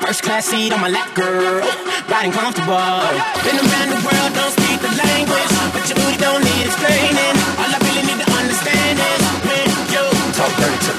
First class seat on my lap, girl. Riding comfortable. Been around the world, don't speak the language, but your booty don't need explaining. All I really need to understand is when you talk dirty to me.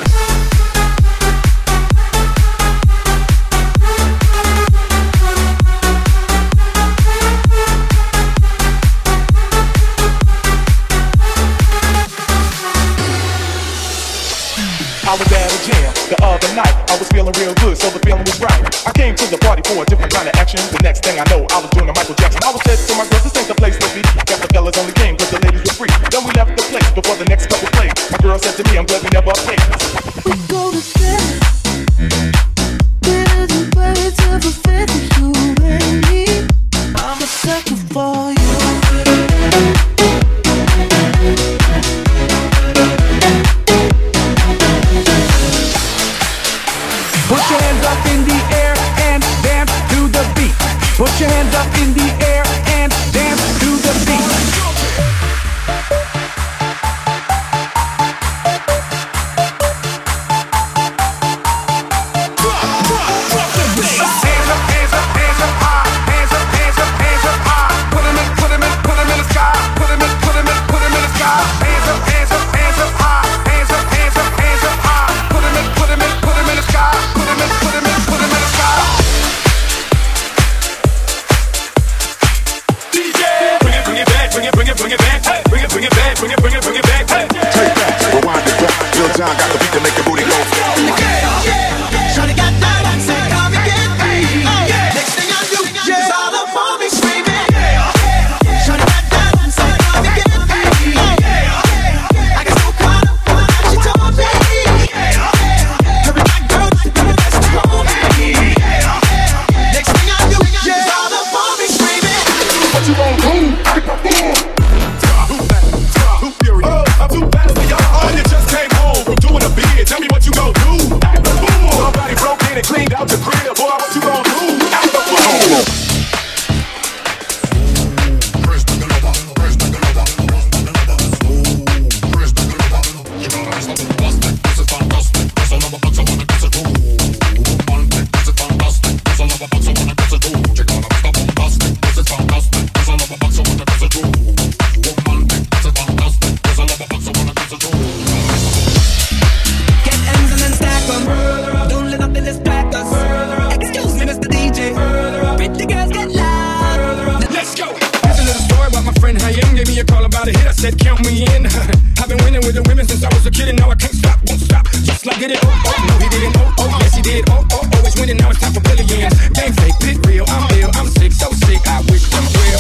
I was at a jam the other night. I was feeling real good, so the feeling was right. I came to the party for a different kind of action. The next thing I know, I was doing a Michael Jackson. I was said to my girls, this ain't the place to be. Got the fellas only came cause the ladies were free. Then we left the place before the next couple played. My girl said to me, I'm glad we never played. We go to bed, better than birds of a feather, you and me. I'm a sucker for you. Put your hands up in the air and dance to the beat. Put your hands up in the air and dance to the beat. Hands up, hands up, hands up high. Hands up, hands up, hands up high. Put 'em in, put 'em in, put 'em in the sky. Put 'em in, put 'em in, put 'em in the sky. Hands up, hands up, hands up high. Hands up, hands up, hands up high. Put 'em in, put 'em in, put 'em in the sky. Put 'em in, put 'em in, put 'em in the sky. DJ, bring it back, bring it, bring it, bring it back. Hey, bring it back, bring it, bring it, bring it back. Hey, Take that, rewind it back. Lil Jon got the beat to make the booty go. Shawty got that accent, come and get me. Next thing I do is all up on me screaming. Shawty got that accent, come and get me. I got so caught up on what she told me. Every black girl, that's the homie. Next thing I do is all up on me screaming. What you gon' do? Who furious? I'm too fast for y'all. Oh, you just came home from doing a bid. Tell me what you gon' do. Somebody broke in and cleaned out your crib. Boy, what you gon' do? Get M's and then stack 'em. Don't let nothing distract us. Excuse me, Mr. DJ. Pretty girls get loud. Let's go. Here's a little story about my friend Hayem. Gave me a call about a hit. I said, count me in. I've been winning with the women since I was a kid, and now I can't stop, won't stop. Just like it. Oh, oh, no, he didn't. Oh, oh, yes, he did. Oh, oh, always winning. Now it's time for billions. Game fake, pit real. I'm ill. I'm sick, so sick. I wish them real.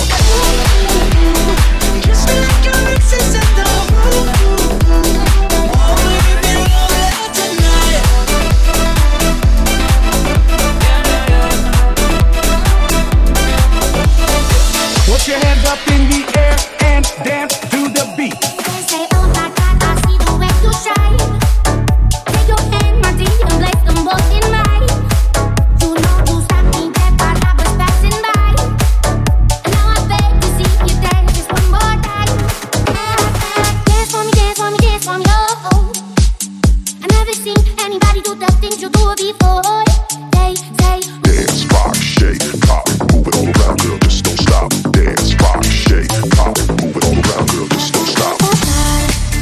Kiss me like your ex is in the room. Put your hands up in the air and dance to the beat. They say, oh my God, I see the way you shine. Take your hand, my dear, and place them both in mine. You know you stopped me dead while I was passing by. And now I beg to see you dance just one more time. Dance for me, dance for me, dance for me, oh. I never seen anybody do the things you do before. They say, Dance, rock, shake, pop, move it all around, girl, just don't stop. Dance, rock, shake, pop, move it all around, girl, just don't stop. oh God,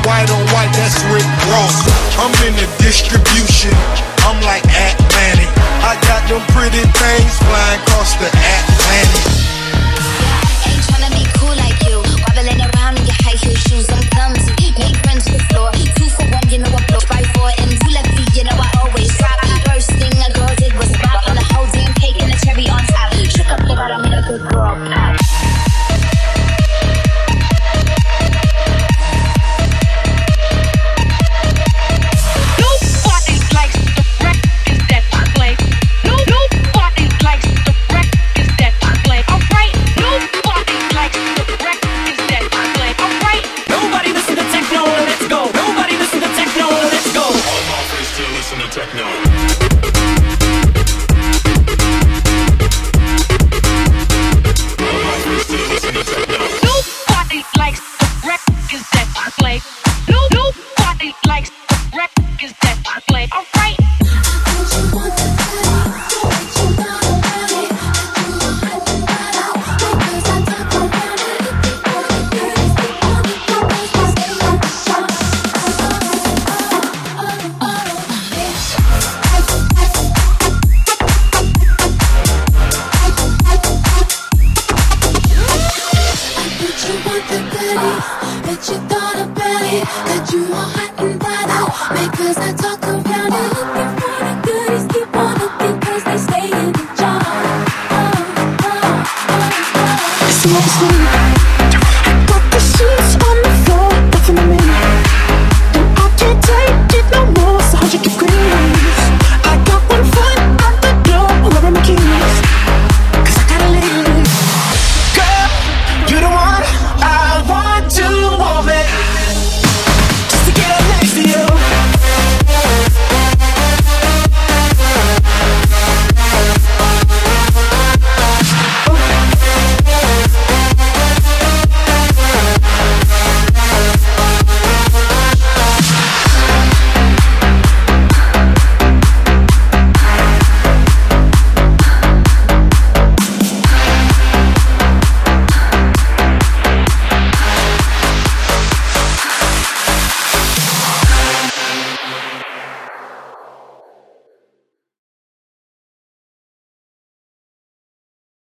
white on white, that's Rick Ross. I'm in the distribution, I'm like Atlantic. I got them pretty things flying across the Atlantic. Ain't tryna be cool like you, wobbling around in your high heel shoes. I'm clumsy, make friends with the floor. 2 for 1, you know I blow. 5 for and you left me, you know I always drop. First thing a girl did was pop on the whole damn cake and the cherry on top. Shook up the bottom, make a good girl pop. Bet you thought about it, that you are hot and bothered, because I talk around it.